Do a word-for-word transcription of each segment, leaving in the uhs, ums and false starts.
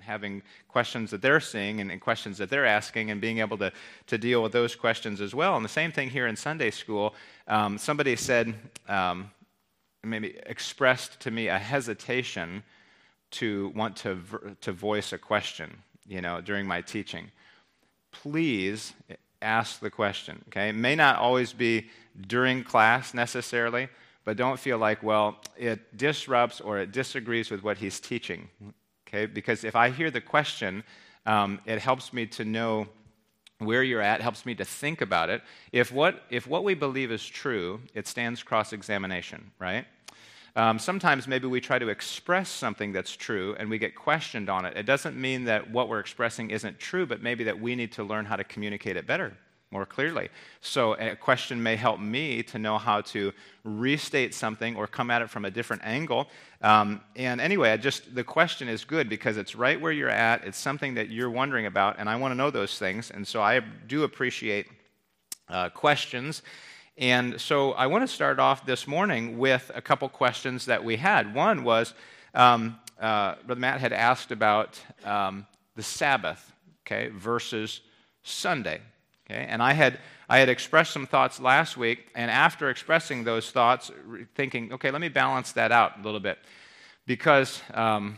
and having questions that they're seeing and, and questions that they're asking and being able to, to deal with those questions as well. And the same thing here in Sunday school. Um, somebody said, um, maybe expressed to me a hesitation to want to to voice a question, you know, during my teaching. Please ask the question, okay? It may not always be during class necessarily, but don't feel like, well, it disrupts or it disagrees with what he's teaching, okay? Because if I hear the question, um, it helps me to know where you're at, helps me to think about it. If what if what we believe is true, it stands cross-examination, right? Um, sometimes maybe we try to express something that's true and we get questioned on it. It doesn't mean that what we're expressing isn't true, but maybe that we need to learn how to communicate it better, more clearly. So a question may help me to know how to restate something or come at it from a different angle. Um, and anyway, I just the question is good because it's right where you're at. It's something that you're wondering about, and I want to know those things. And so I do appreciate uh, questions. And so I want to start off this morning with a couple questions that we had. One was, um, uh, Brother Matt had asked about um, the Sabbath, okay, versus Sunday. Okay, and I had I had expressed some thoughts last week, and after expressing those thoughts, thinking, okay, let me balance that out a little bit, because um,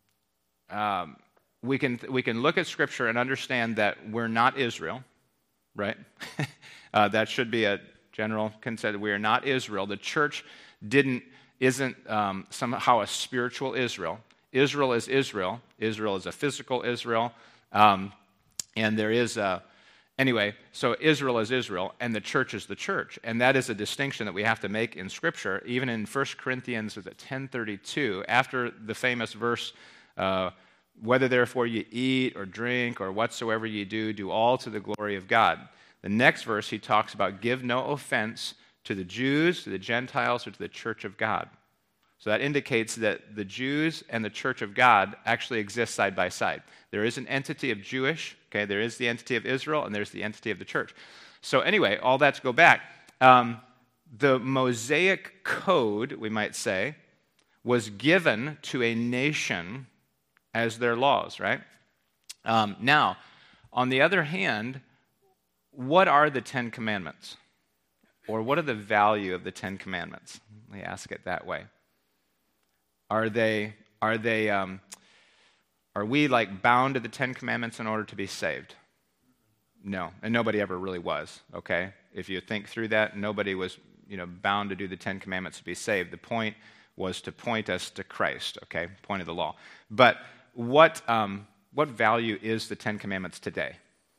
um, we can we can look at Scripture and understand that we're not Israel, right? uh, that should be a general consent. We are not Israel. The church didn't isn't um, somehow a spiritual Israel. Israel is Israel. Israel is a physical Israel, um, and there is a Anyway, so Israel is Israel, and the church is the church. And that is a distinction that we have to make in Scripture. Even in First Corinthians ten thirty-two, after the famous verse, uh, whether therefore you eat or drink or whatsoever you do, do all to the glory of God. The next verse, he talks about give no offense to the Jews, to the Gentiles, or to the church of God. So that indicates that the Jews and the church of God actually exist side by side. There is an entity of Jewish, okay, there is the entity of Israel, and there's the entity of the church. So anyway, all that to go back. Um, the Mosaic Code, we might say, was given to a nation as their laws, right? Um, now, on the other hand, what are the Ten Commandments? Or what are the value of the Ten Commandments? Let me ask it that way. Are they, are they, um, are we like bound to the Ten Commandments in order to be saved? No, and nobody ever really was, okay? If you think through that, nobody was, you know, bound to do the Ten Commandments to be saved. The point was to point us to Christ, okay? Point of the law. But what, um, what value is the Ten Commandments today?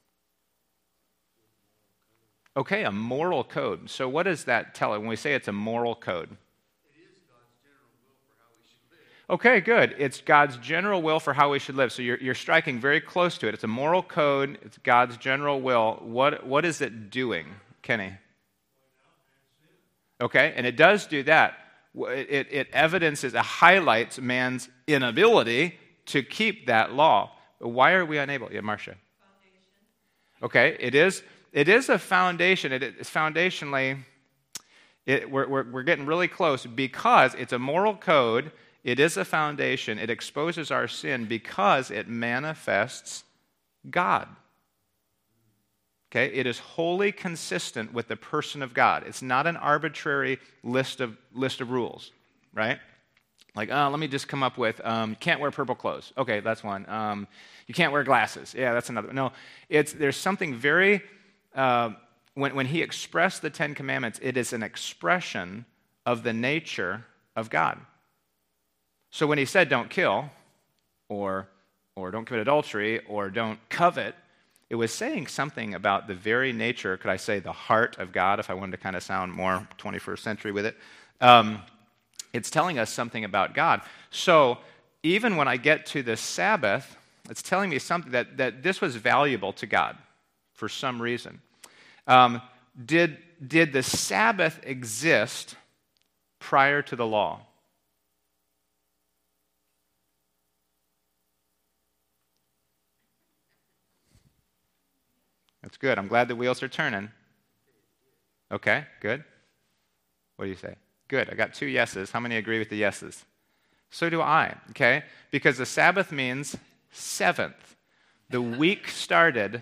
Okay, a moral code. So what does that tell us when we say it's a moral code? Okay, good. It's God's general will for how we should live. So you're, you're striking very close to it. It's a moral code. It's God's general will. What, what is it doing, Kenny? Okay, and it does do that. It, it evidences, it highlights man's inability to keep that law. Why are we unable? Yeah, Marcia. Okay, it is, it is a foundation. It is foundationally, it, we're, we're, we're getting really close because it's a moral code. It is a foundation. It exposes our sin because it manifests God. Okay? It is wholly consistent with the person of God. It's not an arbitrary list of list of rules, right? Like, oh, let me just come up with, um, you can't wear purple clothes. Okay, that's one. Um, you can't wear glasses. Yeah, that's another. No, it's there's something very, uh, when, when he expressed the Ten Commandments, it is an expression of the nature of God. So when he said don't kill, or or don't commit adultery, or don't covet, it was saying something about the very nature, could I say the heart of God, if I wanted to kind of sound more twenty-first century with it. Um, it's telling us something about God. So even when I get to the Sabbath, it's telling me something that, that this was valuable to God for some reason. Um, did, did the Sabbath exist prior to the law? That's good. I'm glad the wheels are turning. Okay, good. What do you say? Good. I got two yeses. How many agree with the yeses? So do I, okay? Because the Sabbath means seventh. The week started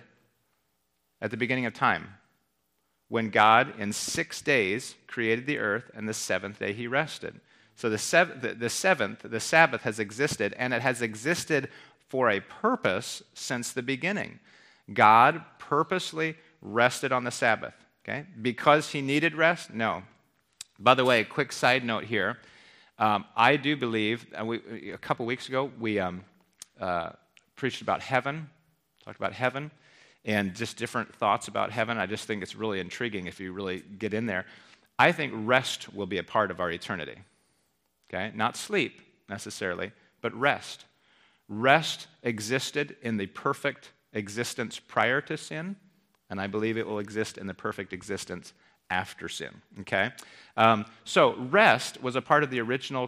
at the beginning of time, when God, in six days, created the earth, and the seventh day he rested. So the, sev- the, the seventh, the Sabbath, has existed, and it has existed for a purpose since the beginning. God purposely rested on the Sabbath, okay? Because he needed rest? No. By the way, a quick side note here. Um, I do believe, uh, we, a couple weeks ago, we um, uh, preached about heaven, talked about heaven, and just different thoughts about heaven. I just think it's really intriguing if you really get in there. I think rest will be a part of our eternity, okay? Not sleep, necessarily, but rest. Rest existed in the perfect existence prior to sin, and I believe it will exist in the perfect existence after sin, okay? Um, so rest was a part of the original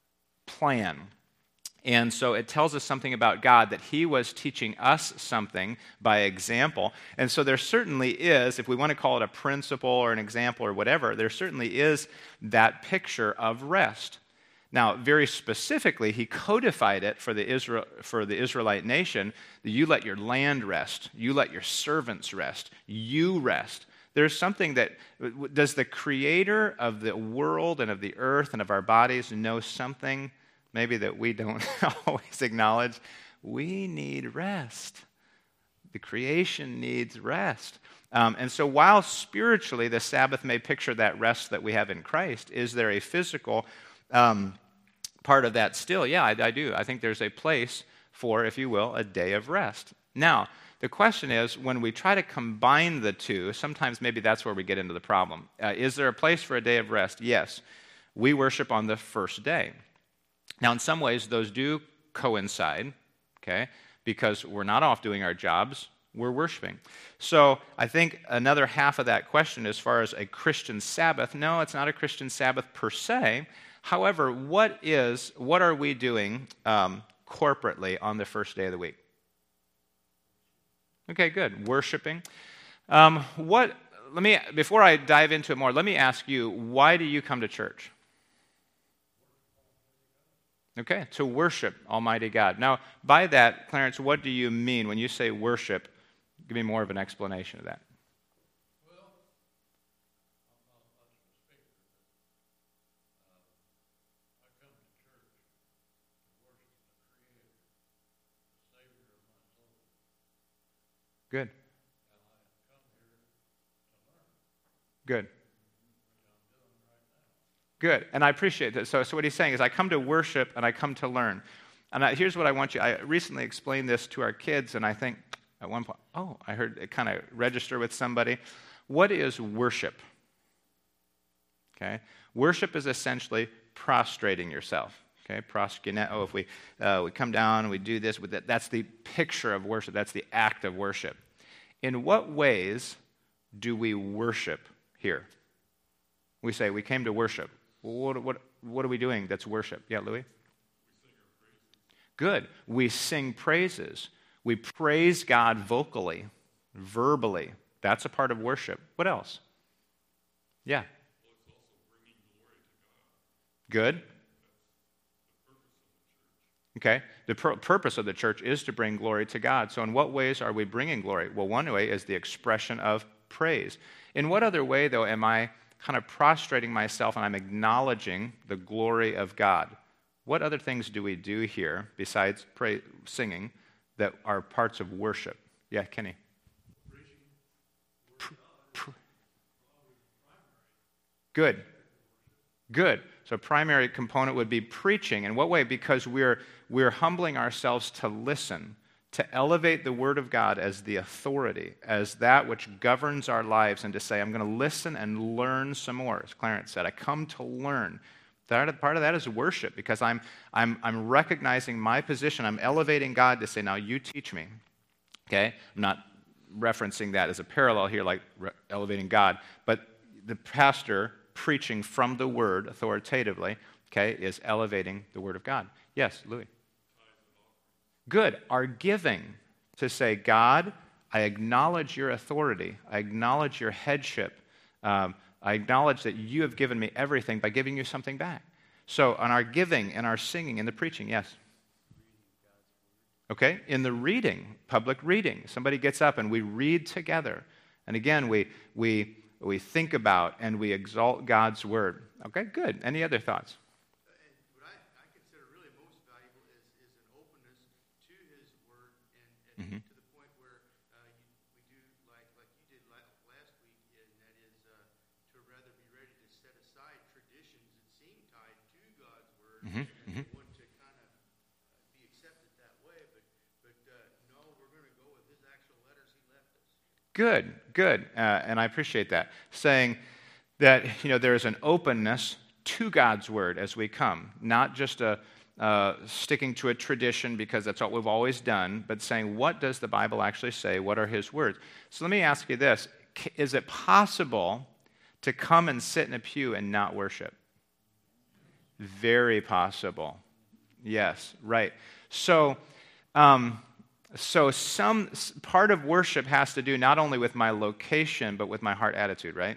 plan. And so it tells us something about God, that he was teaching us something by example. And so there certainly is, if we want to call it a principle or an example or whatever, there certainly is that picture of rest. Now, very specifically, he codified it for the Israel, for the Israelite nation, that you let your land rest, you let your servants rest, you rest. There's something that, does the creator of the world and of the earth and of our bodies know something maybe that we don't always acknowledge? We need rest. The creation needs rest. Um, and so while spiritually the Sabbath may picture that rest that we have in Christ, is there a physical um, part of that still? Yeah, I, I do. I think there's a place for, if you will, a day of rest. Now, the question is, when we try to combine the two, sometimes maybe that's where we get into the problem. Uh, is there a place for a day of rest? Yes. We worship on the first day. Now, in some ways, those do coincide, okay, because we're not off doing our jobs, we're worshiping. So I think another half of that question, as far as a Christian Sabbath, no, it's not a Christian Sabbath per se. However, what is, what are we doing um, corporately on the first day of the week? Okay, good. Worshiping. Um, what? Let me, before I dive into it more, let me ask you, why do you come to church? Okay, to worship Almighty God. Now, by that, Clarence, what do you mean when you say worship? Give me more of an explanation of that. Well, I'm not much of a speaker, but uh, I come to church to worship the Creator, the Savior of my soul. Good. And I come here to learn, Good. which I'm doing right now. Good, and I appreciate that. So, so what he's saying is, I come to worship and I come to learn. And I, here's what I want you, I recently explained this to our kids, and I think at one point, oh, I heard it kind of register with somebody. What is worship? Okay, worship is essentially prostrating yourself. Okay, proskuneo, if we, uh, we come down and we do this, with that, that's the picture of worship, that's the act of worship. In what ways do we worship here? We say, we came to worship. Well, what, what, what are we doing that's worship? Yeah, Louis? Good. We sing praises. We praise God vocally, verbally. That's a part of worship. What else? Yeah. Well, it's also bringing glory to God. Good. That's the purpose of the church. Okay. The pur- purpose of the church is to bring glory to God. So in what ways are we bringing glory? Well, one way is the expression of praise. In what other way, though, am I kind of prostrating myself and I'm acknowledging the glory of God? What other things do we do here besides pray, singing that are parts of worship? Yeah, Kenny. Pr- pr- Good. Good. So primary component would be preaching. In what way? Because we're we're humbling ourselves to listen, to elevate the Word of God as the authority, as that which governs our lives, and to say, I'm going to listen and learn some more. As Clarence said, I come to learn. That, part of that is worship, because I'm, I'm, I'm recognizing my position. I'm elevating God to say, now you teach me. Okay? I'm not referencing that as a parallel here, like re- elevating God, but the pastor preaching from the Word authoritatively, okay, is elevating the Word of God. Yes, Louis? Good. Our giving, to say, God, I acknowledge your authority. I acknowledge your headship. Um, I acknowledge that you have given me everything by giving you something back. So on our giving and our singing and the preaching, yes? Okay? In the reading, public reading, somebody gets up and we read together. And again, we, we, we think about and we exalt God's word. Okay, good. Any other thoughts? And what I, I consider really most valuable is, is an openness to his word and, and Mhm. to the point where uh, you, we do like like you did la- last week, and that is uh, to rather be ready to set aside traditions that seem tied to God's word Mhm, and mhm. want to kind of uh, be accepted that way. But but uh, no, we're going to go with his actual letters he left us. Good, good. Uh, and I appreciate that. Saying that, you know, there is an openness to God's word as we come, not just a uh, sticking to a tradition because that's what we've always done, but saying, what does the Bible actually say? What are his words? So let me ask you this. C- Is it possible to come and sit in a pew and not worship? Very possible. Yes, right. So, um, so some s- part of worship has to do not only with my location, but with my heart attitude, right?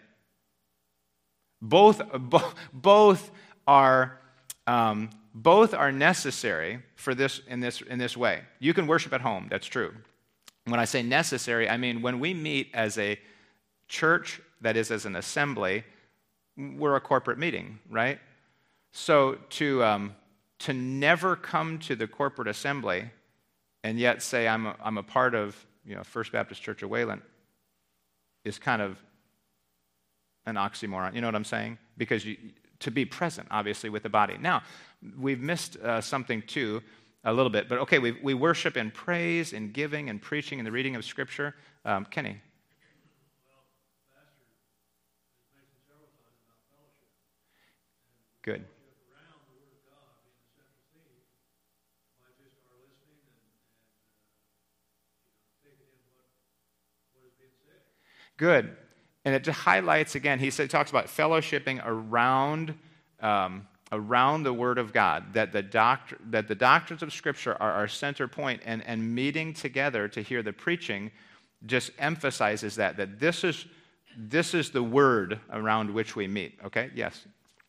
Both, bo- both are um, both are necessary for this in this in this way. You can worship at home. That's true. When I say necessary, I mean when we meet as a church, that is, as an assembly, we're a corporate meeting, right? So to um, to never come to the corporate assembly and yet say I'm a, I'm a part of, you know, First Baptist Church of Wayland is kind of an oxymoron. You know what I'm saying? Because you, to be present, obviously, with the body. Now, we've missed uh, something too, a little bit. But okay, we we worship in praise, in giving, and preaching, and the reading of Scripture. Um, Kenny. Well, Pastor has mentioned several times about fellowship. Good. Fellowship around the Word of God being the central theme by just our listening and, and uh, you know, taking in what, what is being said. Good. And it highlights, again, he said, talks about fellowshipping around, um, around the Word of God, that the, doctor, that the doctrines of Scripture are our center point, and, and meeting together to hear the preaching just emphasizes that, that this is, this is the Word around which we meet. Okay? Yes?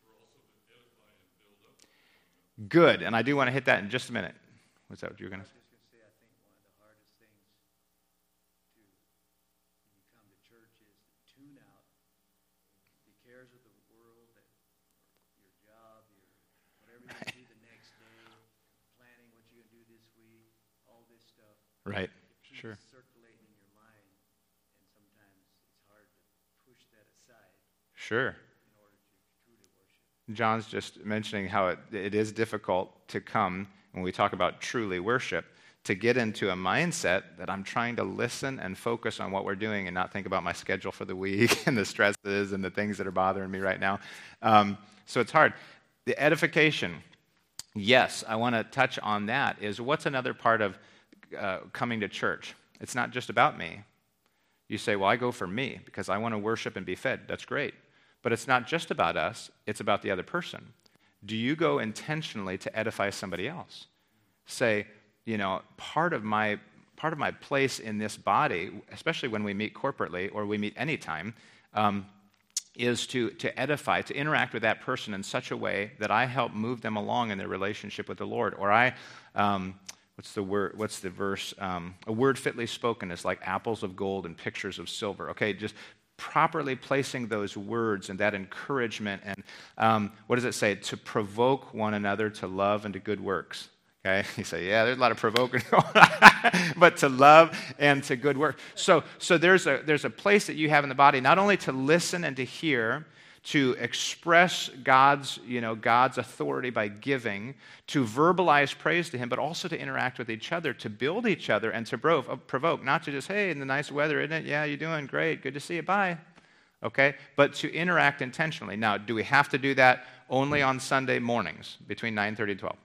Good. And I do want to hit that in just a minute. What's that what you were going to say? I was just going to say, I think one of the hardest things to, when you come to church, is to tune out the cares of the world, that your job, your whatever you're going to do the next day, planning what you're going to do this week, all this stuff. Right. It keeps Sure. circulating in your mind, and sometimes it's hard to push that aside Sure. in order to truly worship. John's just mentioning how it, it is difficult to come, when we talk about truly worship, to get into a mindset that I'm trying to listen and focus on what we're doing and not think about my schedule for the week and the stresses and the things that are bothering me right now. Um, so it's hard. The edification, yes, I want to touch on that, is what's another part of uh, coming to church? It's not just about me. You say, well, I go for me because I want to worship and be fed. That's great. But it's not just about us, it's about the other person. Do you go intentionally to edify somebody else? Say, you know, part of my part of my place in this body, especially when we meet corporately or we meet anytime, um, is to, to edify, to interact with that person in such a way that I help move them along in their relationship with the Lord. Or I, um, what's the word? What's the verse? Um, a word fitly spoken is like apples of gold and pictures of silver. Okay, just properly placing those words and that encouragement. And um, what does it say? To provoke one another to love and to good works. Okay, you say, yeah, there's a lot of provoking going on, but to love and to good work. So, so there's a there's a place that you have in the body, not only to listen and to hear, to express God's, you know, God's authority by giving, to verbalize praise to Him, but also to interact with each other, to build each other, and to provoke, not to just, hey, in the nice weather, isn't it? Yeah, you're doing great. Good to see you. Bye. Okay, but to interact intentionally. Now, do we have to do that only on Sunday mornings between nine thirty and twelve?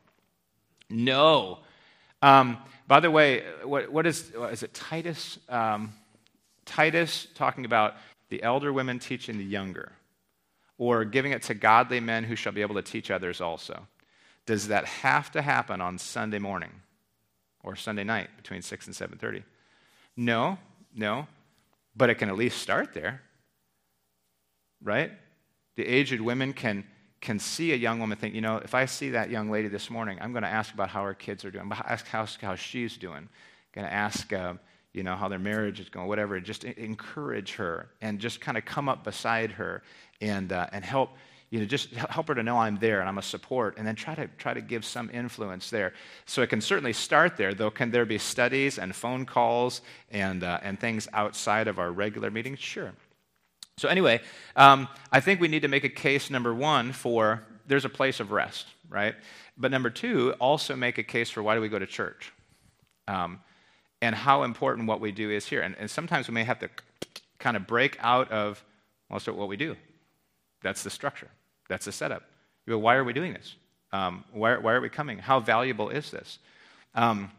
No. Um, by the way, what, what is, what is it, Titus? Um, Titus talking about the elder women teaching the younger, or giving it to godly men who shall be able to teach others also. Does that have to happen on Sunday morning or Sunday night between six and seven thirty? No, no, but it can at least start there, right? The aged women can can see a young woman think, you know, if I see that young lady this morning, I'm going to ask about how her kids are doing, ask how, how she's doing, going to ask, uh, you know, how their marriage is going, whatever. Just encourage her and just kind of come up beside her and uh, and help, you know, just help her to know I'm there and I'm a support, and then try to try to give some influence there. So it can certainly start there, though. Can there be studies and phone calls and uh, and things outside of our regular meetings? Sure. So anyway, um, I think we need to make a case, number one, for there's a place of rest, right? But number two, also make a case for why do we go to church? Um, and how important what we do is here. And, and sometimes we may have to kind of break out of most of what we do. That's the structure. That's the setup. You go, why are we doing this? Um, why, why are we coming? How valuable is this? Um,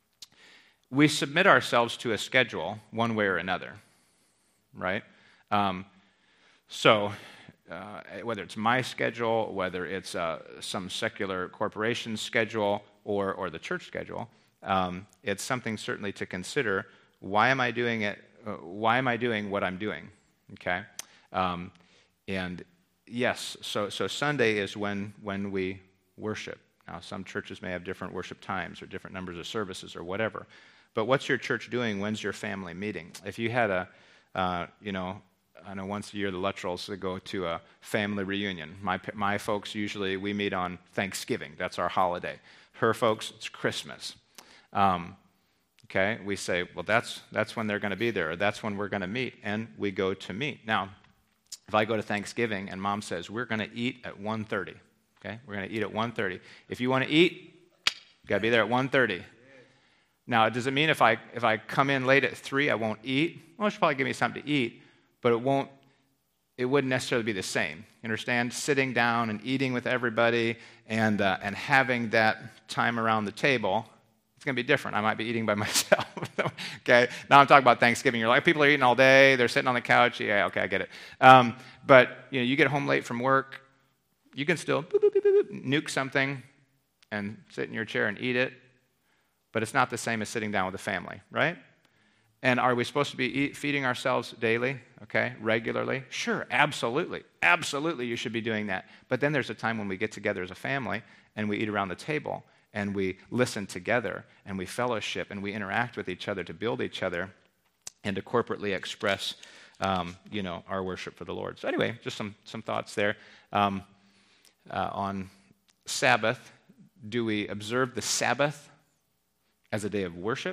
we submit ourselves to a schedule one way or another, right? Um, so uh, whether it's my schedule, whether it's uh, some secular corporation schedule, or, or the church schedule, Um, it's something certainly to consider. Why am I doing it? Uh, why am I doing what I'm doing? Okay, um, and yes, so so Sunday is when when we worship. Now, some churches may have different worship times or different numbers of services or whatever. But what's your church doing? When's your family meeting? If you had a, uh, you know, I know once a year the Luttrells they go to a family reunion. My my folks usually we meet on Thanksgiving. That's our holiday. Her folks, it's Christmas. Um, okay, we say, well, that's that's when they're going to be there, or that's when we're going to meet, and we go to meet. Now, if I go to Thanksgiving and Mom says, we're going to eat at one thirty, okay, we're going to eat at one thirty. If you want to eat, you got to be there at one thirty. Now, does it mean if I if I come in late at three, I won't eat? Well, she'll probably give me something to eat, but it won't. It wouldn't necessarily be the same. You understand? Sitting down and eating with everybody and uh, and having that time around the table. It's going to be different. I might be eating by myself. Okay? Now I'm talking about Thanksgiving. You're like, people are eating all day. They're sitting on the couch. Yeah, okay, I get it. Um, but, you know, you get home late from work. You can still boop, boop, boop, boop, nuke something and sit in your chair and eat it. But it's not the same as sitting down with a family, right? And are we supposed to be eat, feeding ourselves daily, okay, regularly? Sure, absolutely. Absolutely you should be doing that. But then there's a time when we get together as a family and we eat around the table. And we listen together, and we fellowship, and we interact with each other to build each other and to corporately express, um, you know, our worship for the Lord. So anyway, just some, some thoughts there. Um, uh, on Sabbath, do we observe the Sabbath as a day of worship?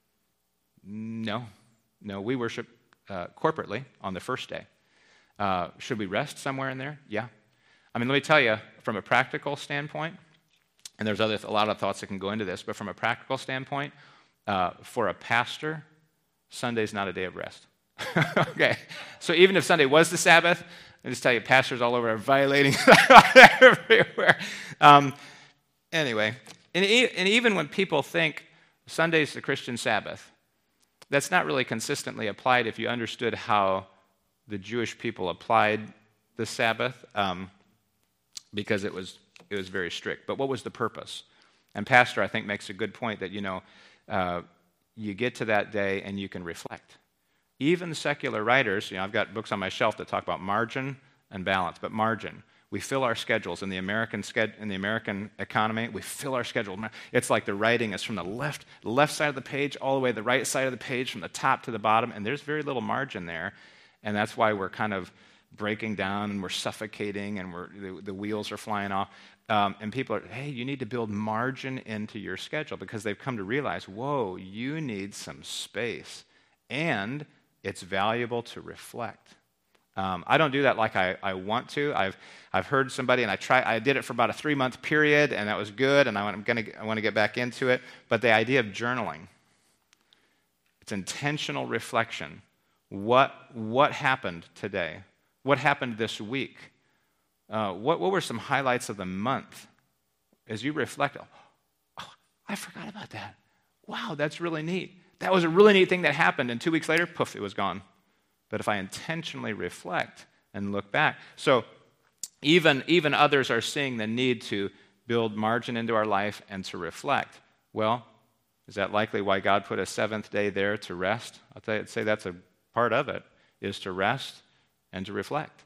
No. No, we worship uh, corporately on the first day. Uh, should we rest somewhere in there? Yeah. I mean, let me tell you, from a practical standpoint, and there's other, a lot of thoughts that can go into this, but from a practical standpoint, uh, for a pastor, Sunday's not a day of rest. Okay, so even if Sunday was the Sabbath, I just tell you, pastors all over are violating everywhere. Um, anyway, and, e- and even when people think Sunday's the Christian Sabbath, that's not really consistently applied if you understood how the Jewish people applied the Sabbath, um, because it was It was very strict. But what was the purpose? And Pastor, I think, makes a good point that, you know, uh, you get to that day and you can reflect. Even secular writers, you know, I've got books on my shelf that talk about margin and balance, but margin. We fill our schedules in the American sched- in the American economy. We fill our schedule. It's like the writing is from the left, left side of the page all the way to the right side of the page, from the top to the bottom, and there's very little margin there. And that's why we're kind of breaking down and we're suffocating and we're, the, the wheels are flying off. Um, and people are, hey, you need to build margin into your schedule because they've come to realize, whoa, you need some space. And it's valuable to reflect. Um, I don't do that like I, I want to. I've I've heard somebody, and I try. I did it for about a three-month period, and that was good, and I want, I'm gonna, I want to get back into it. But the idea of journaling, it's intentional reflection. What, what happened today? What happened this week? Uh, what, what were some highlights of the month? As you reflect, oh, I forgot about that. Wow, that's really neat. That was a really neat thing that happened, and two weeks later, poof, it was gone. But if I intentionally reflect and look back, so even, even others are seeing the need to build margin into our life and to reflect. Well, is that likely why God put a seventh day there to rest? I'll tell you, I'd say that's a part of it, is to rest and to reflect.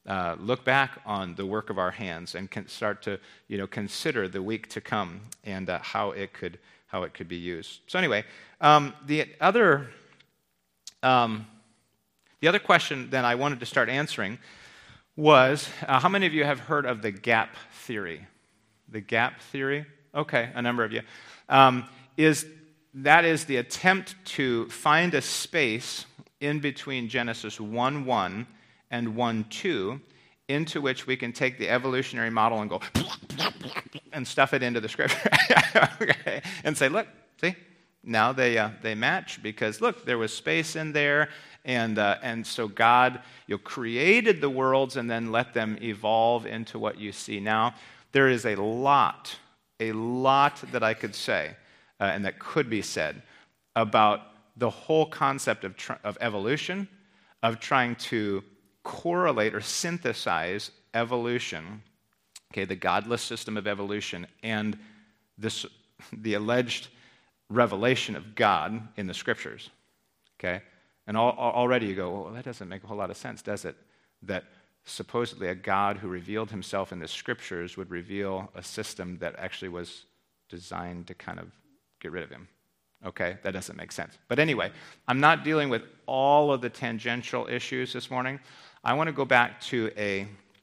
uh, look back on the work of our hands and can start to, you know, consider the week to come and uh, how it could how it could be used. So anyway, um, the other um, the other question that I wanted to start answering was, uh, how many of you have heard of the gap theory? The gap theory? Okay, a number of you. Um, is that is the attempt to find a space in between Genesis one one and one two into which we can take the evolutionary model and go and stuff it into the scripture. Okay. And say, look, see, now they uh, they match because, look, there was space in there, and uh, and so God, you know, created the worlds and then let them evolve into what you see now. There is a lot, a lot that I could say uh, and that could be said about the whole concept of, tr- of evolution, of trying to correlate or synthesize evolution, okay, the godless system of evolution, and this, the alleged revelation of God in the scriptures, okay? And all, already you go, well, that doesn't make a whole lot of sense, does it? That supposedly a God who revealed himself in the scriptures would reveal a system that actually was designed to kind of get rid of him. Okay, that doesn't make sense. But anyway, I'm not dealing with all of the tangential issues this morning. I want to go back to a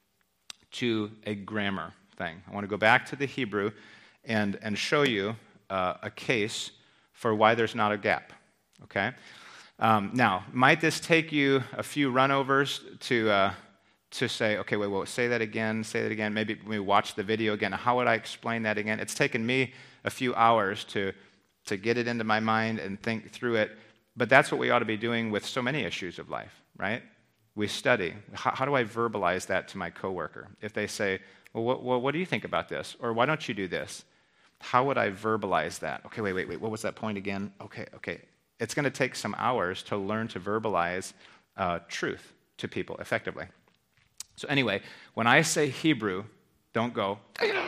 to a grammar thing. I want to go back to the Hebrew and, and show you uh, a case for why there's not a gap. Okay? Um, now, might this take you a few runovers to uh, to say, okay, wait, wait, say that again, say that again, maybe we watch the video again. How would I explain that again? It's taken me a few hours to to get it into my mind and think through it. But that's what we ought to be doing with so many issues of life, right? We study. How, how do I verbalize that to my coworker? If they say, well what, well, what do you think about this? Or why don't you do this? How would I verbalize that? Okay, wait, wait, wait, what was that point again? Okay, okay. It's going to take some hours to learn to verbalize uh, truth to people effectively. So anyway, when I say Hebrew, don't go,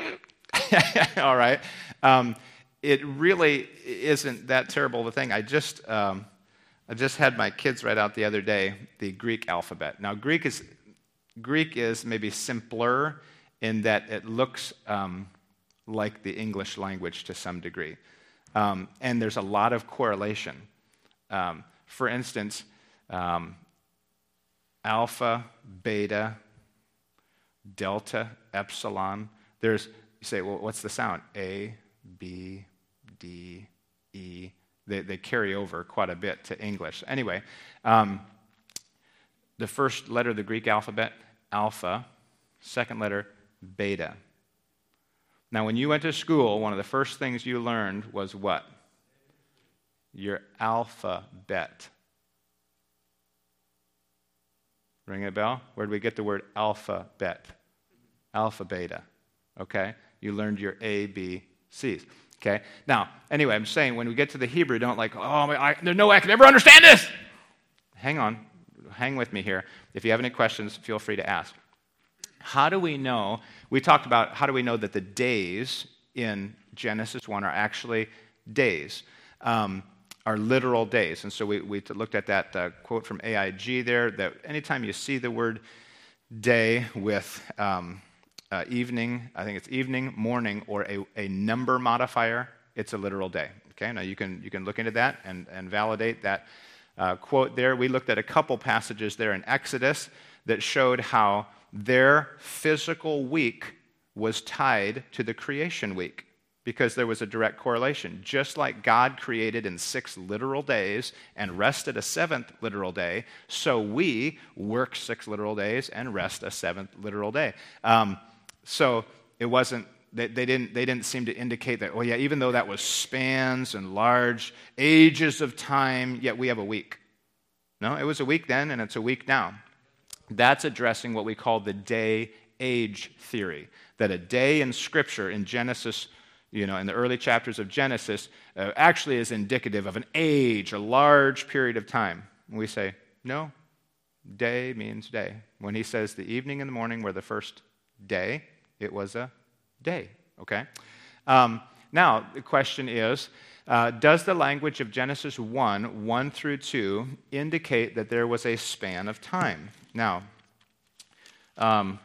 all right? Um, It really isn't that terrible of a thing. I just um, I just had my kids write out the other day the Greek alphabet. Now, Greek is Greek is maybe simpler in that it looks um, like the English language to some degree, um, and there's a lot of correlation. Um, for instance, um, alpha, beta, delta, epsilon. There's you say, well, what's the sound? A, B, D, E. They, they carry over quite a bit to English. Anyway, um, the first letter of the Greek alphabet, alpha. Second letter, beta. Now, when you went to school, one of the first things you learned was what? Your alphabet. Ring a bell? Where did we get the word alphabet? Alpha, beta. Okay? You learned your A, B, C's. Okay? Now, anyway, I'm saying when we get to the Hebrew, don't like, oh, my, I, there's no way I can ever understand this. Hang on. Hang with me here. If you have any questions, feel free to ask. How do we know? We talked about how do we know that the days in Genesis one are actually days, um, are literal days. And so we, we looked at that uh, quote from A I G there, that anytime you see the word day with um, uh, evening, I think it's evening, morning, or a, a number modifier, it's a literal day. Okay, now you can you can look into that and, and validate that uh, quote there. We looked at a couple passages there in Exodus that showed how their physical week was tied to the creation week because there was a direct correlation. Just like God created in six literal days and rested a seventh literal day, so we work six literal days and rest a seventh literal day. Um, so it wasn't, they, they, didn't, they didn't seem to indicate that, oh yeah, even though that was spans and large ages of time, yet we have a week. No, it was a week then and it's a week now. That's addressing what we call the day-age theory, that a day in Scripture, in Genesis, you know, in the early chapters of Genesis, uh, actually is indicative of an age, a large period of time. And we say, no, day means day. When he says the evening and the morning were the first day, it was a day, okay? Um, now, the question is, Uh, does the language of Genesis one, one through two, indicate that there was a span of time? Now, um,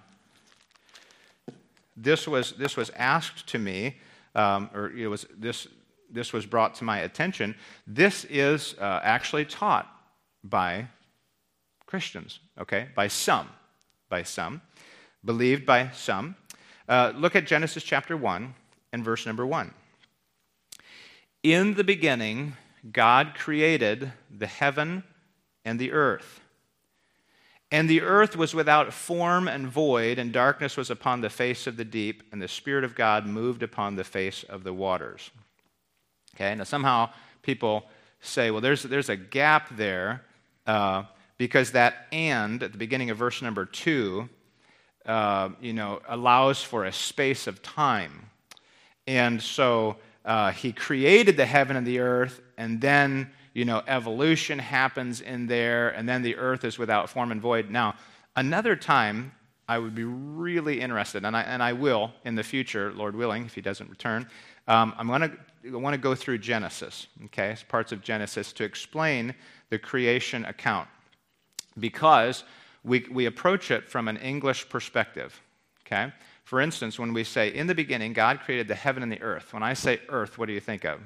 this was this was asked to me, um, or it was this this was brought to my attention. This is uh, actually taught by Christians, okay, by some, by some, believed by some. Uh, look at Genesis chapter one and verse number one. In the beginning, God created the heaven and the earth. And the earth was without form and void, and darkness was upon the face of the deep, and the Spirit of God moved upon the face of the waters. Okay, now somehow people say, well, there's, there's a gap there, uh, because that and at the beginning of verse number two, uh, you know, allows for a space of time. And so uh, he created the heaven and the earth, and then you know, evolution happens in there, and then the earth is without form and void. Now, another time, I would be really interested, and I, and I will in the future, Lord willing, if he doesn't return. Um, I'm going to want to go through Genesis, okay, as parts of Genesis to explain the creation account, because we, we approach it from an English perspective, okay? For instance, when we say, in the beginning, God created the heaven and the earth. When I say earth, what do you think of?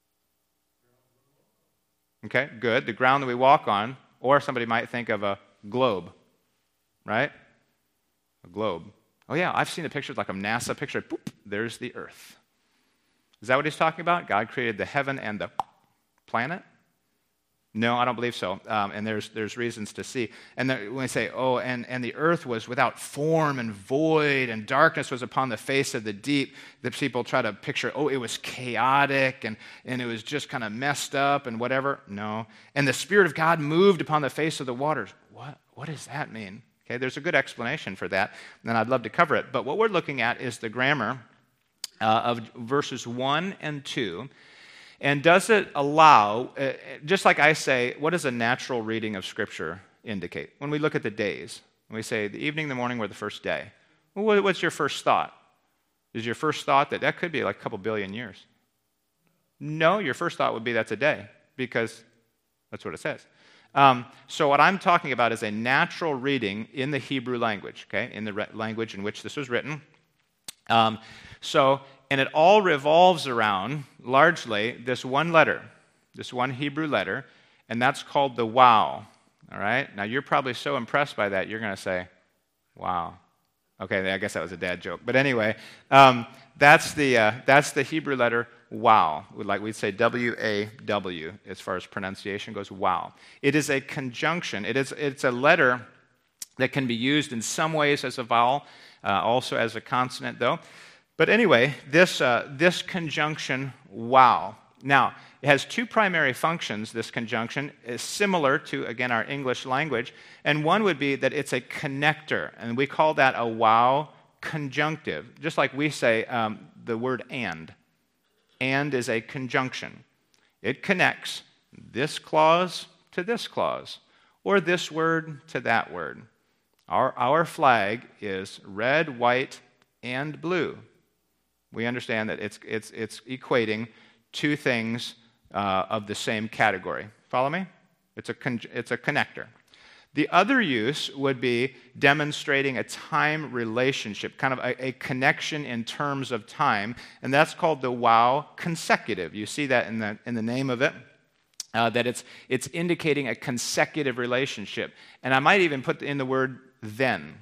Okay, good. The ground that we walk on, or somebody might think of a globe, right? A globe. Oh yeah, I've seen a picture, like a NASA picture. Boop, there's the earth. Is that what he's talking about? God created the heaven and the planet? No, I don't believe so. Um, and there's there's reasons to see. And the, when we say, oh, and, and the earth was without form and void, and darkness was upon the face of the deep, the people try to picture, oh, it was chaotic, and, and it was just kind of messed up and whatever. No. And the Spirit of God moved upon the face of the waters. What, what does that mean? Okay, there's a good explanation for that, and I'd love to cover it. But what we're looking at is the grammar uh, of verses one and two. And does it allow, uh, just like I say, what does a natural reading of Scripture indicate? When we look at the days, when we say the evening, the morning, or the first day, well, what's your first thought? Is your first thought that that could be like a couple billion years? No, your first thought would be that's a day, because that's what it says. Um, so what I'm talking about is a natural reading in the Hebrew language, okay, in the re- language in which this was written. Um, so, and it all revolves around, largely, this one letter, this one Hebrew letter, and that's called the wow, all right? Now, you're probably so impressed by that, you're going to say, wow. Okay, I guess that was a dad joke. But anyway, um, that's the uh, that's the Hebrew letter wow. Like we'd say W A W as far as pronunciation goes, wow. It is a conjunction. It is It's a letter that can be used in some ways as a vowel, uh, also as a consonant, though. But anyway, this uh, this conjunction, wow. Now, it has two primary functions, this conjunction. Is similar to, again, our English language. And one would be that it's a connector. And we call that a wow conjunctive. Just like we say um, the word and. And is a conjunction. It connects this clause to this clause. Or this word to that word. Our, our flag is red, white, and blue. We understand that it's, it's, it's equating two things uh, of the same category. Follow me? It's a, con- it's a connector. The other use would be demonstrating a time relationship, kind of a, a connection in terms of time, and that's called the wow consecutive. You see that in the, in the name of it, uh, that it's, it's indicating a consecutive relationship. And I might even put in the word then.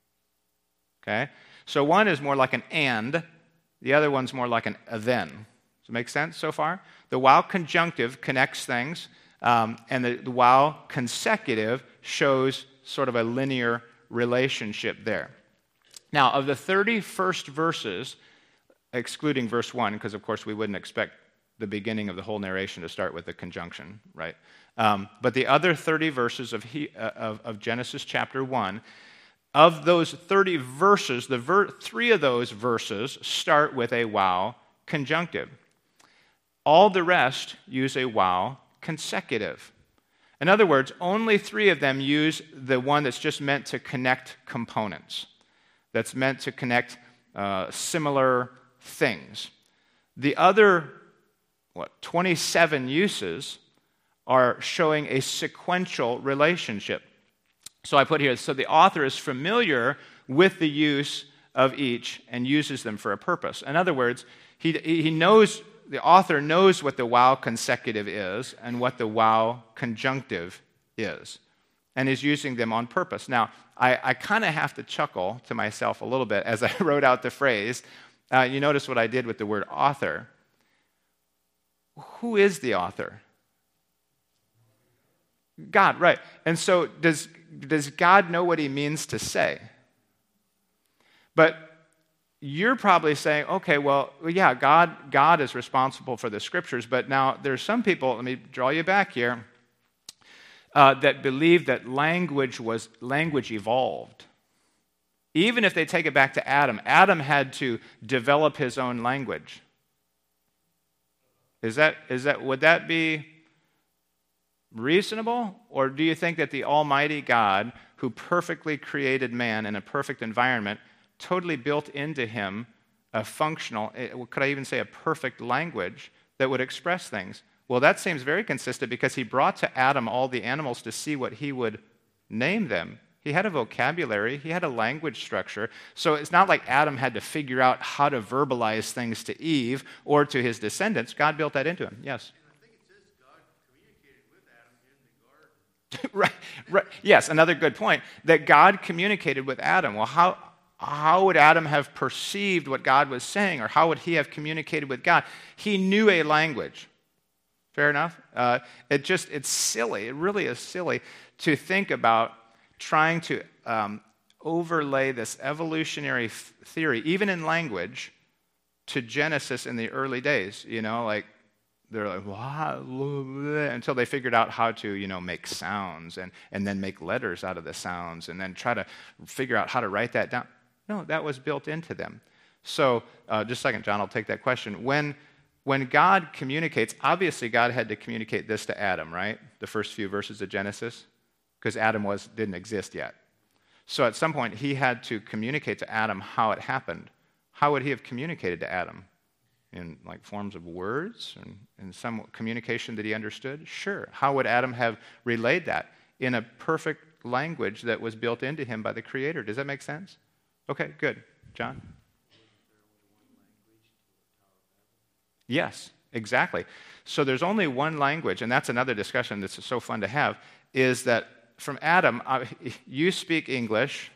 Okay? So one is more like an and, the other one's more like an a then. Does it make sense so far? The wow conjunctive connects things, um, and the, the wow consecutive shows sort of a linear relationship there. Now, of the thirty-first verses, excluding verse one, because of course we wouldn't expect the beginning of the whole narration to start with a conjunction, right? Um, but the other thirty verses of, he, uh, of, of Genesis chapter one, of those thirty verses, the ver- three of those verses start with a wow conjunctive. All the rest use a wow consecutive. In other words, only three of them use the one that's just meant to connect components, that's meant to connect uh, similar things. The other, what, twenty-seven uses are showing a sequential relationship. So I put here, so the author is familiar with the use of each and uses them for a purpose. In other words, he, he knows, the author knows what the wow consecutive is and what the wow conjunctive is, and is using them on purpose. Now, I, I kind of have to chuckle to myself a little bit as I wrote out the phrase. Uh, you notice what I did with the word author. Who is the author? God, right. And so does, does God know what he means to say? But you're probably saying, okay, well, yeah, God, God is responsible for the scriptures, but now there's some people, let me draw you back here, uh, that believe that language was, language evolved. Even if they take it back to Adam, Adam had to develop his own language. Is that, is that, would that be reasonable? Or do you think that the Almighty God, who perfectly created man in a perfect environment, totally built into him a functional, could I even say a perfect language that would express things? Well, that seems very consistent because he brought to Adam all the animals to see what he would name them. He had a vocabulary, he had a language structure. So it's not like Adam had to figure out how to verbalize things to Eve or to his descendants. God built that into him. Yes? And I think it says God communicated with Adam in the garden. right, right. Yes, another good point, that God communicated with Adam. Well, how, how would Adam have perceived what God was saying, or how would he have communicated with God? He knew a language. Fair enough? Uh, it just, it's silly. It really is silly to think about trying to um, overlay this evolutionary f- theory, even in language, to Genesis in the early days. You know, like, they're like, what? Until they figured out how to, you know, make sounds and, and then make letters out of the sounds and then try to figure out how to write that down. No, that was built into them. So, uh, just a second, John, I'll take that question. When When God communicates, obviously God had to communicate this to Adam, right? The first few verses of Genesis, because Adam was didn't exist yet. So at some point he had to communicate to Adam how it happened. How would he have communicated to Adam? In like forms of words and in some communication that he understood? Sure. How would Adam have relayed that? In a perfect language that was built into him by the Creator. Does that make sense? Okay, good. John? Yes, exactly. So there's only one language, and that's another discussion that's so fun to have, is that from Adam, uh, you speak English,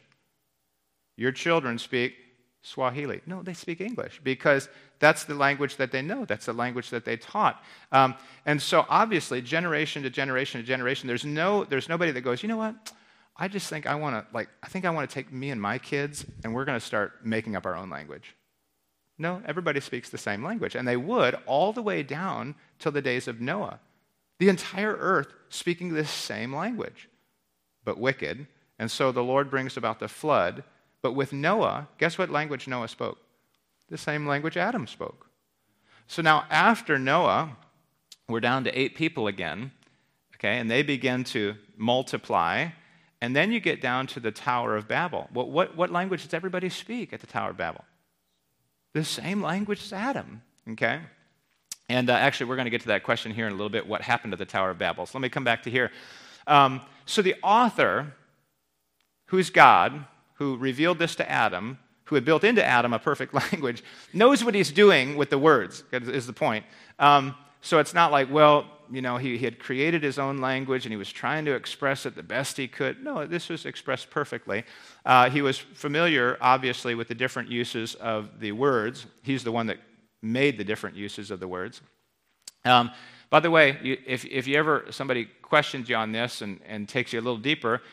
your children speak Swahili. No, they speak English because that's the language that they know. That's the language that they taught. Um, and so obviously, generation to generation to generation, there's no, there's nobody that goes, you know what? I just think I want to, like, I think I want to take me and my kids, and we're going to start making up our own language. No, everybody speaks the same language, and they would all the way down till the days of Noah. The entire earth speaking this same language, but wicked. And so the Lord brings about the flood. But with Noah, guess what language Noah spoke? The same language Adam spoke. So now after Noah, we're down to eight people again, okay, and they begin to multiply. And then you get down to the Tower of Babel. What, what, what language does everybody speak at the Tower of Babel? The same language as Adam, okay? And uh, actually, we're going to get to that question here in a little bit, what happened to the Tower of Babel. So let me come back to here. Um, so the author, who's God, who revealed this to Adam, who had built into Adam a perfect language, knows what he's doing with the words, is the point. Um, so it's not like, well, you know, he, he had created his own language and he was trying to express it the best he could. No, this was expressed perfectly. Uh, he was familiar, obviously, with the different uses of the words. He's the one that made the different uses of the words. Um, by the way, you, if, if you ever, somebody questions you on this and, and takes you a little deeper,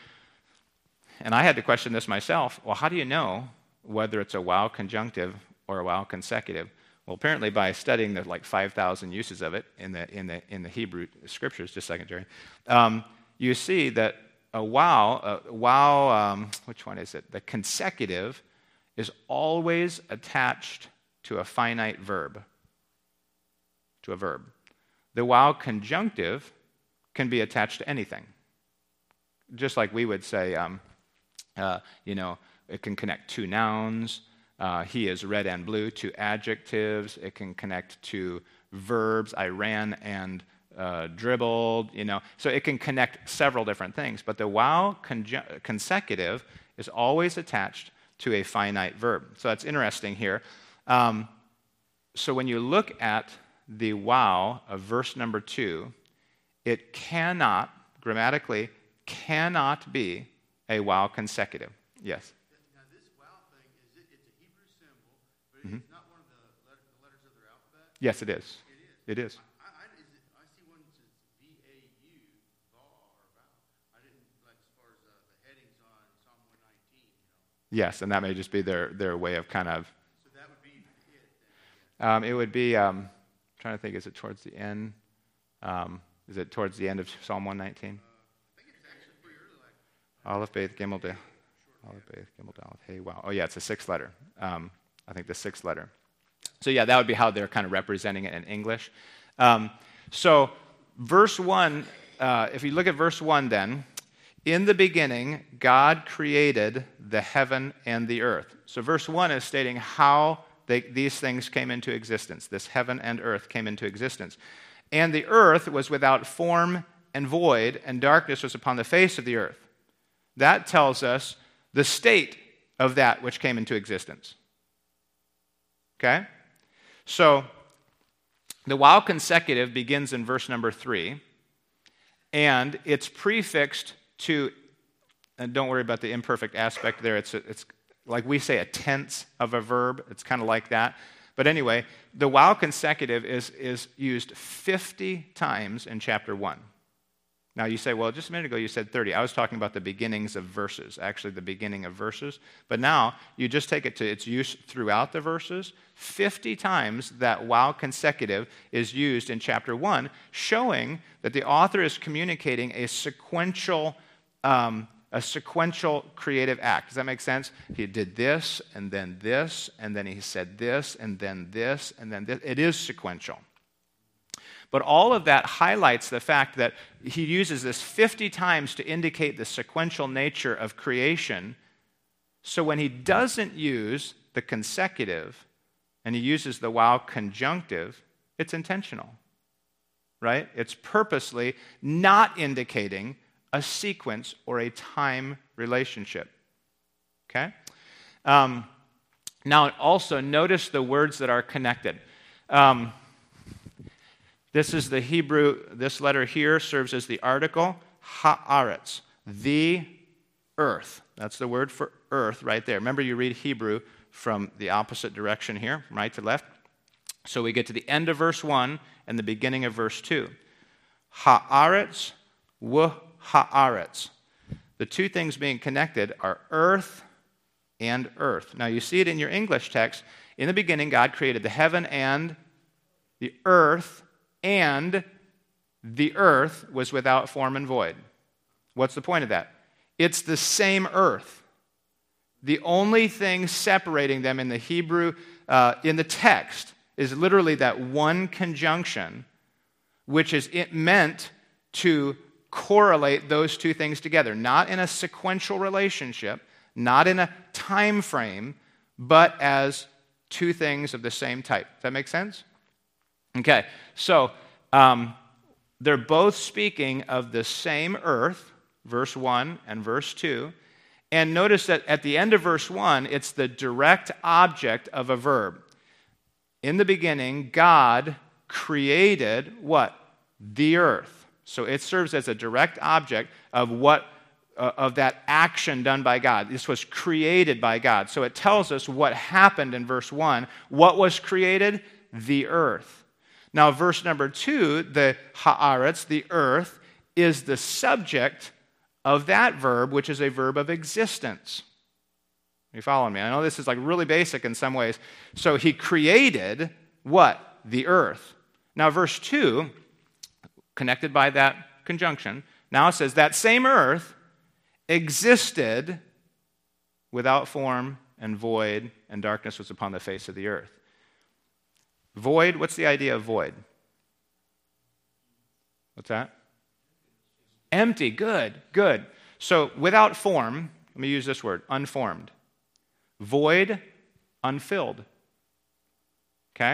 and I had to question this myself, well, how do you know whether it's a wow conjunctive or a wow consecutive? Well, apparently by studying the like five thousand uses of it in the in the in the Hebrew scriptures, just a second, Jerry, um, you see that a wow, a wow, um, which one is it? The consecutive is always attached to a finite verb, to a verb. The wow conjunctive can be attached to anything, just like we would say, um, uh, you know, it can connect two nouns. Uh, he is red and blue, to adjectives. It can connect to verbs. I ran and uh, dribbled, you know. So it can connect several different things. But the while conju- consecutive is always attached to a finite verb. So that's interesting here. Um, so when you look at the while of verse number two, it cannot, grammatically, cannot be a while consecutive. Yes? Now, this wow thing, is it, it's a Hebrew symbol, but Mhm. it's not one of the, letter, the letters of their alphabet? Yes, it is. It is. It is. I, I, is it, I see one that says V A U, va or vow. I didn't, like, as far as uh, the headings on Psalm one nineteen, you know. Yes, and that may just be their, their way of kind of, So that would be it then, um, it would be, um, I'm trying to think, is it towards the end? Um, is it towards the end of Psalm one nineteen? I think it's actually pretty early, like, Aleph, Beth, Gimel, Beth. Aleph, Beth, Gimel, Dalet, Hey, wow. Oh, yeah, it's the sixth letter. Um, I think the sixth letter. So, yeah, that would be how they're kind of representing it in English. Um, so, verse one, uh, if you look at verse one then, in the beginning, God created the heaven and the earth. So, verse one is stating how they, these things came into existence. This heaven and earth came into existence. And the earth was without form and void, and darkness was upon the face of the earth. That tells us the state of that which came into existence. Okay? So, the while consecutive begins in verse number three, and it's prefixed to, and don't worry about the imperfect aspect there, it's, it's like we say a tense of a verb, it's kind of like that. But anyway, the while consecutive is, is used fifty times in chapter one. Now you say, well, just a minute ago you said thirty. I was talking about the beginnings of verses, actually the beginning of verses. But now you just take it to its use throughout the verses. fifty times that while consecutive is used in chapter one, showing that the author is communicating a sequential um, a sequential creative act. Does that make sense? He did this, and then this, and then he said this, and then this, and then this. It is sequential. But all of that highlights the fact that he uses this fifty times to indicate the sequential nature of creation. So when he doesn't use the consecutive and he uses the while conjunctive, it's intentional, right? It's purposely not indicating a sequence or a time relationship, okay? Um, now also notice the words that are connected. Um, This is the Hebrew, this letter here serves as the article, haaretz, the earth. That's the word for earth right there. Remember, you read Hebrew from the opposite direction here, from right to left. So we get to the end of verse one and the beginning of verse two. Haaretz, w haaretz. The two things being connected are earth and earth. Now you see it in your English text. In the beginning, God created the heaven and the earth, and the earth was without form and void. What's the point of that? It's the same earth. The only thing separating them in the Hebrew, uh, in the text, is literally that one conjunction, which is it meant to correlate those two things together, not in a sequential relationship, not in a time frame, but as two things of the same type. Does that make sense? Okay, so um, they're both speaking of the same earth, verse one and verse two. And notice that at the end of verse one, it's the direct object of a verb. In the beginning, God created what? The earth. So it serves as a direct object of what uh, of that action done by God. This was created by God. So it tells us what happened in verse one. What was created? The earth. Now, verse number two, the haaretz, the earth, is the subject of that verb, which is a verb of existence. Are you following me? I know this is like really basic in some ways. So he created what? The earth. Now, verse two, connected by that conjunction, now it says that same earth existed without form and void, and darkness was upon the face of the earth. Void, what's the idea of void? What's that? Empty, good, good. So without form, let me use this word, unformed. Void, unfilled. Okay?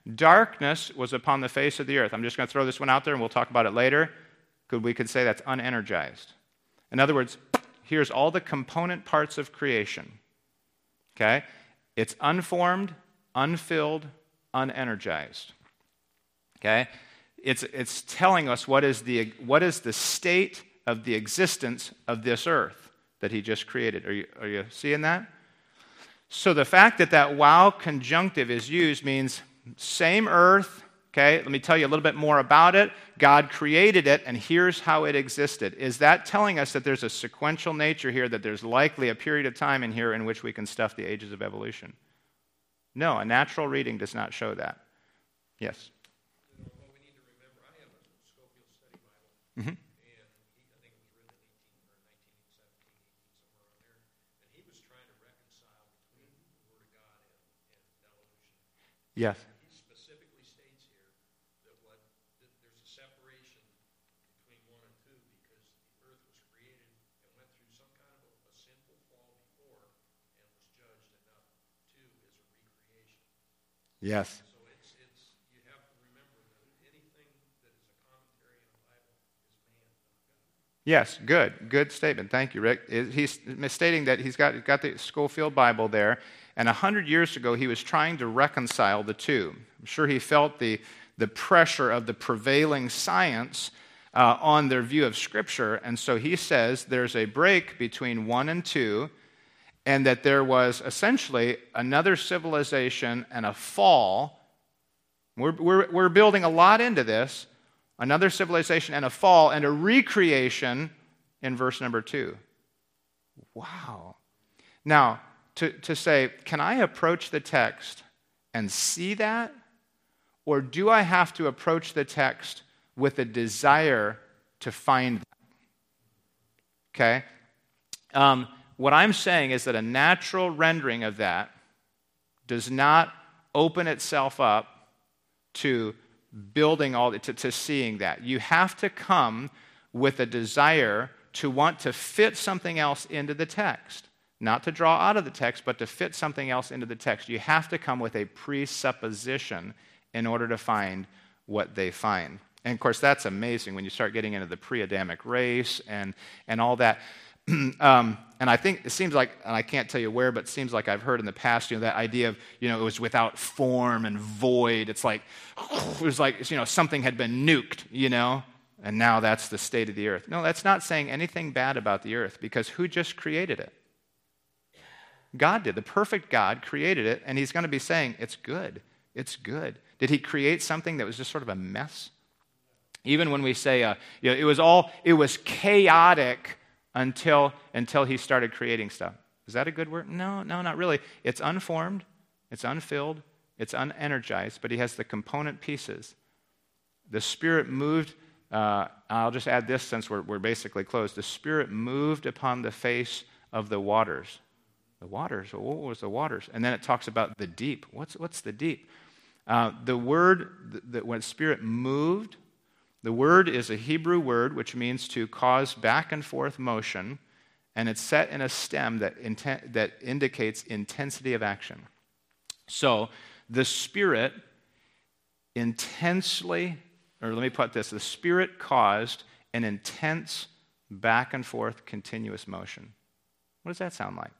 Darkness was upon the face of the earth. I'm just going to throw this one out there and we'll talk about it later. Could we could say that's unenergized. In other words, here's all the component parts of creation. Okay? It's unformed, unfilled, unenergized. Okay? It's, it's telling us what is, the, what is the state of the existence of this earth that he just created. Are you, are you seeing that? So the fact that that wow conjunctive is used means same earth, okay? Let me tell you a little bit more about it. God created it, and here's how it existed. Is that telling us that there's a sequential nature here, that there's likely a period of time in here in which we can stuff the ages of evolution? No, a natural reading does not show that. Yes? You know, what we need to remember, I have a Scofield Study Bible, Mm-hmm. and he, I think it was written in eighteen or nineteen seventeen, eighteen, somewhere around there, and he was trying to reconcile between the Word of God and, and evolution. Yes. He specifically states here that what that there's a separation between one and two because the earth was created and went through some kind of a, a sinful fall before and was judged, and now two is a recreation. Yes. So it's it's you have to remember that anything that is a commentary in the Bible is man, not God. Yes, good. Good statement. Thank you, Rick. He's stating that he's got, got the Scofield Bible there, and a hundred years ago he was trying to reconcile the two. I'm sure he felt the, the pressure of the prevailing science uh, on their view of Scripture, and so he says there's a break between one and two, and that there was essentially another civilization and a fall. We're, we're, we're building a lot into this. Another civilization and a fall and a recreation in verse number two. Wow. Now, to, to say, can I approach the text and see that? Or do I have to approach the text with a desire to find that? Okay? Um, what I'm saying is that a natural rendering of that does not open itself up to building all, to, to seeing that. You have to come with a desire to want to fit something else into the text. Not to draw out of the text, but to fit something else into the text. You have to come with a presupposition in order to find what they find. And of course, that's amazing when you start getting into the pre-Adamic race and, and all that. um, and I think it seems like, and I can't tell you where, but it seems like I've heard in the past, you know, that idea of, you know, it was without form and void. It's like, it was like, you know, something had been nuked, you know, and now that's the state of the earth. No, that's not saying anything bad about the earth, because who just created it? God did. The perfect God created it, and he's going to be saying, it's good. It's good. Did he create something that was just sort of a mess? Even when we say, uh, you know, it was all, it was chaotic until, until he started creating stuff. Is that a good word? No, no, not really. It's unformed, it's unfilled, it's unenergized, but he has the component pieces. The Spirit moved, uh, I'll just add this since we're, we're basically closed. The Spirit moved upon the face of the waters. The waters, well, what was the waters? And then it talks about the deep. What's, what's the deep? Uh, the word that when Spirit moved, the word is a Hebrew word which means to cause back and forth motion, and it's set in a stem that, inten- that indicates intensity of action. So the Spirit intensely, or let me put this, the Spirit caused an intense back and forth continuous motion. What does that sound like?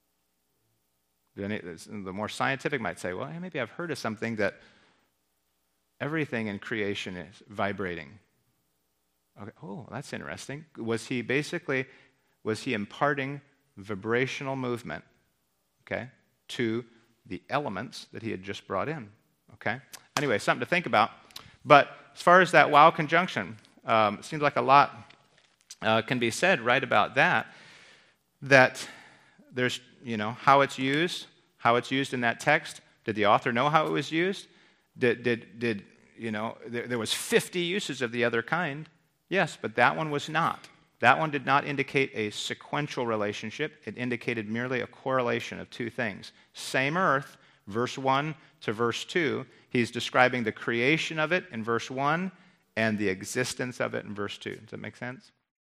The more scientific might say, well, maybe I've heard of something that everything in creation is vibrating. Okay. Oh, that's interesting. Was he basically, was he imparting vibrational movement, okay, to the elements that he had just brought in, okay? Anyway, something to think about. But as far as that wow conjunction, um, it seems like a lot uh, can be said right about that, that there's, you know, how it's used, how it's used in that text. Did the author know how it was used? Did, did, did you know, there, there was fifty uses of the other kind. Yes, but that one was not. That one did not indicate a sequential relationship. It indicated merely a correlation of two things. Same earth, verse one to verse two. He's describing the creation of it in verse one and the existence of it in verse two. Does that make sense?